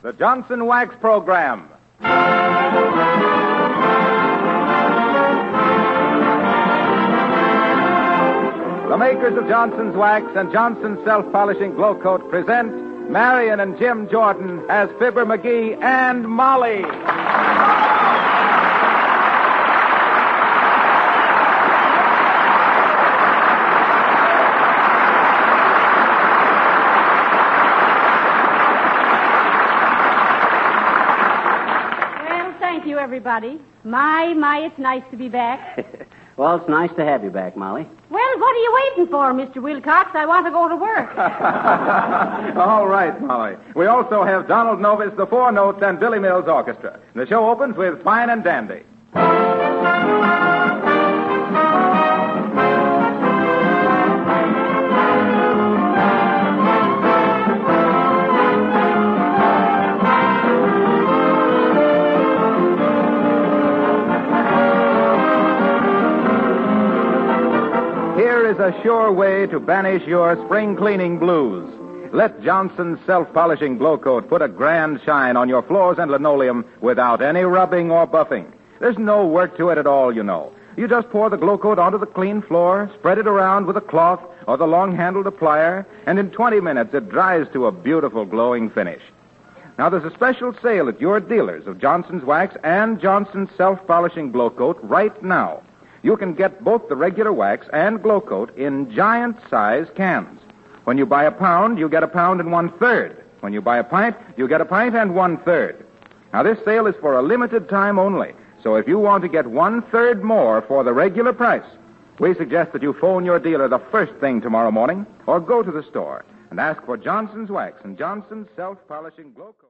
the Johnson Wax Program. The makers of Johnson's Wax and Johnson's Self-Polishing Glow Coat present Marion and Jim Jordan as Fibber McGee and Molly. Everybody. My, it's nice to be back. Well, it's nice to have you back, Molly. Well, what are you waiting for, Mr. Wilcox? I want to go to work. All right, Molly. We also have Donald Novis, the Four Notes, and Billy Mills Orchestra. The show opens with Fine and Dandy. Here is a sure way to banish your spring cleaning blues. Let Johnson's Self-Polishing Glow Coat put a grand shine on your floors and linoleum without any rubbing or buffing. There's no work to it at all, you know. You just pour the Glow Coat onto the clean floor, spread it around with a cloth or the long-handled applier, and in 20 minutes it dries to a beautiful glowing finish. Now, there's a special sale at your dealers of Johnson's Wax and Johnson's Self-Polishing Glow Coat right now. You can get both the regular wax and Glow Coat in giant-size cans. When you buy a pound, you get a pound and 1/3. When you buy a pint, you get a pint and 1/3. Now, this sale is for a limited time only, so if you want to get 1/3 more for the regular price, we suggest that you phone your dealer the first thing tomorrow morning or go to the store and ask for Johnson's Wax and Johnson's Self-Polishing Glow Coat.